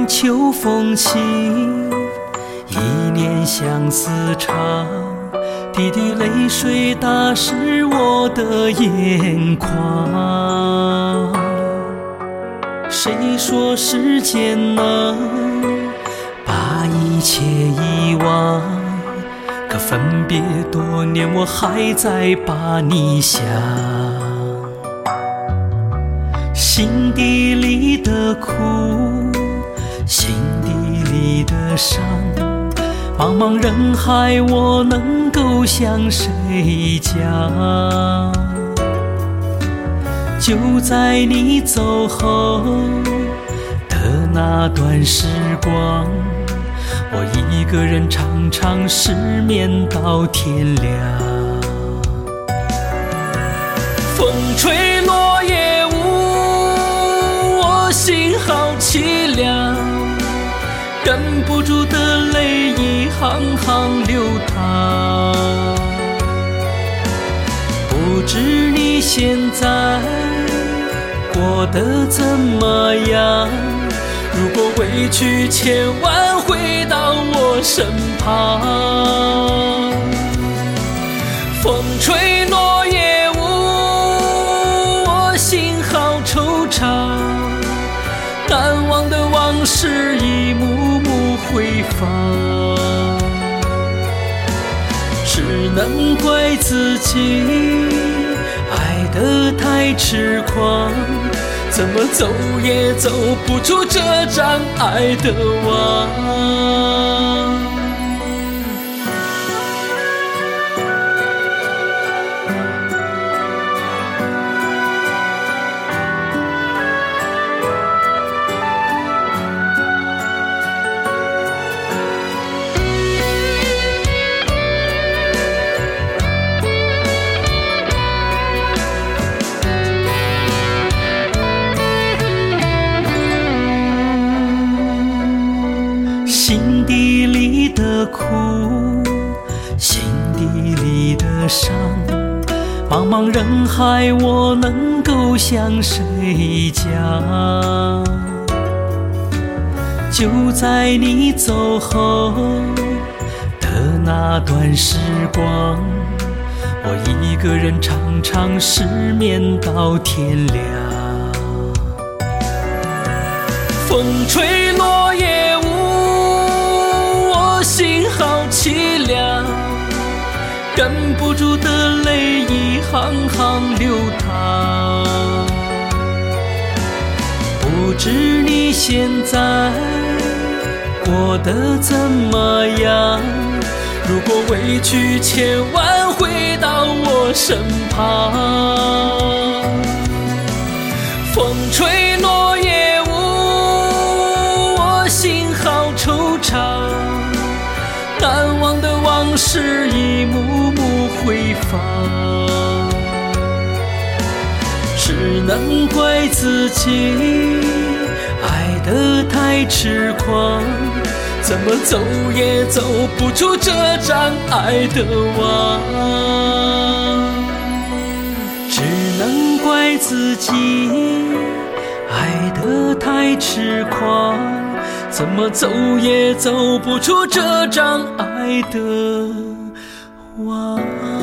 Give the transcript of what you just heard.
秋风起，一念相思长，滴滴泪水打湿我的眼眶。谁说时间能把一切遗忘？可分别多年，我还在把你想。心底里的苦，心底里的伤，茫茫人海，我能够向谁讲？就在你走后的那段时光，我一个人常常失眠到天亮。风吹落叶舞，我心好凄凉，忍不住的泪一行行流淌。不知你现在过得怎么样？如果回去，千万回到我身旁。风吹落叶舞，我心好惆怅，难忘的往事一幕幕回放。只能怪自己爱得太痴狂，怎么走也走不出这张爱的网。心底里的苦，心底里的伤，茫茫人海，我能够向谁讲？就在你走后的那段时光，我一个人常常失眠到天亮。风吹落叶舞，心好凄凉，忍不住的泪一行行流淌。不知你现在过得怎么样？如果回去，千万回到我身旁。风吹落叶舞，我心好惆怅，难忘的往事一幕幕回放。只能怪自己爱得太痴狂，怎么走也走不出这张爱的网。只能怪自己爱得太痴狂，怎么走也走不出这张爱的网。